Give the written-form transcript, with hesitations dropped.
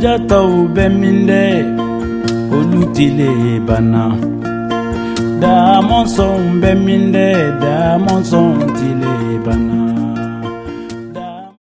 jataw bɛ min dɛ olu tile bana da mɔnsɔn bɛ min dɛ da mɔnsɔn tile bana